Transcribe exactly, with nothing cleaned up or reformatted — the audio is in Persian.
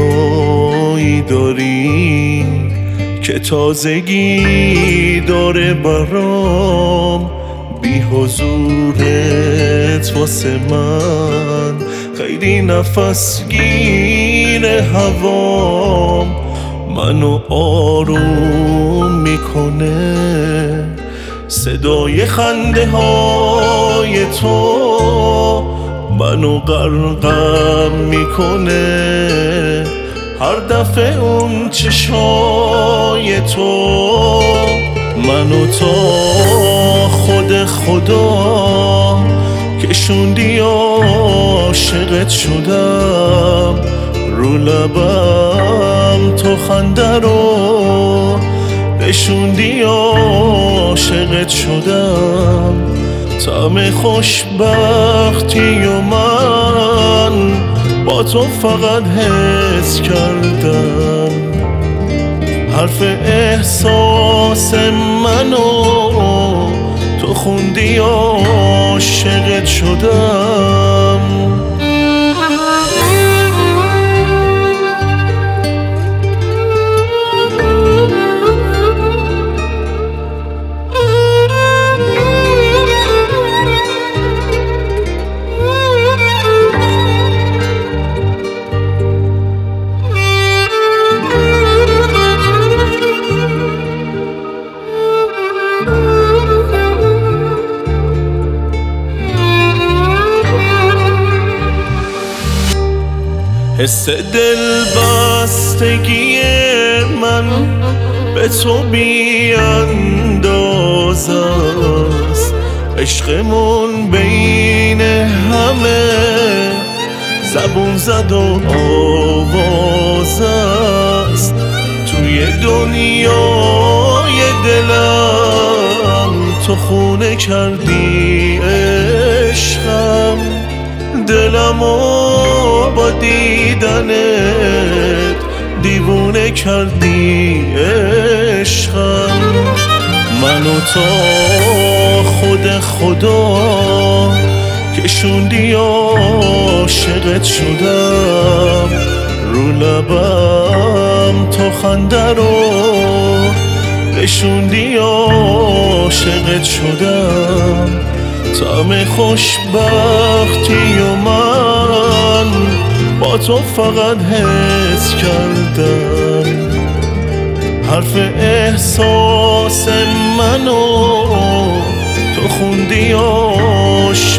زیبایی داری که تازگی داره برام. بی حضورت واسه من خیلی نفسگیر هوام. منو آروم میکنه صدای خنده های تو، منو غرقم میکنه هر دفعه اون چشای تو. منو تا خود خدا کشوندی عاشقت شدم، رو لبم تو خنده رو نشوندی عاشقت شدم. طعم خوشبختی و من با تو فقط حس کردم. حرف احساس منو تو خوندی عاشقت شدم. حس دل بستگی من به تو بی انداز است. عشقمون بین همه زبون زد و آواز است. توی دنیای دلم تو خونه کردی عشقم. دلمو با دیدنت دیوونه کردی عشقم. منو تا خود خدا کشوندی عاشقت شدم، رو لبم تو خنده رو نشوندی عاشقت شدم. طعم خوشبختی و من با تو فقط حس کردم. حرف احساس منو تو خوندی عاشقت